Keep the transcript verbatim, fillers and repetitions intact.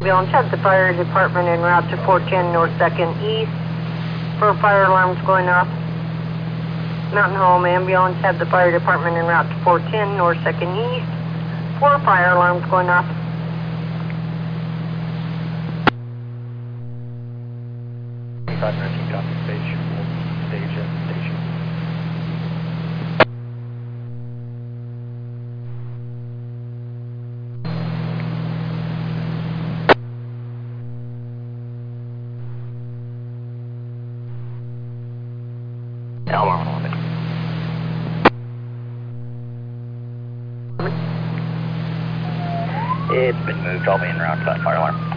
Ambulance at the fire department en route to four ten North second East. Four fire alarms going off. Mountain Home ambulance at the fire department en route to four ten North second East. Four fire alarms going off. five nineteen copy, station, station, station. Alarm on it. It's been moved. I'll be en route to that fire alarm.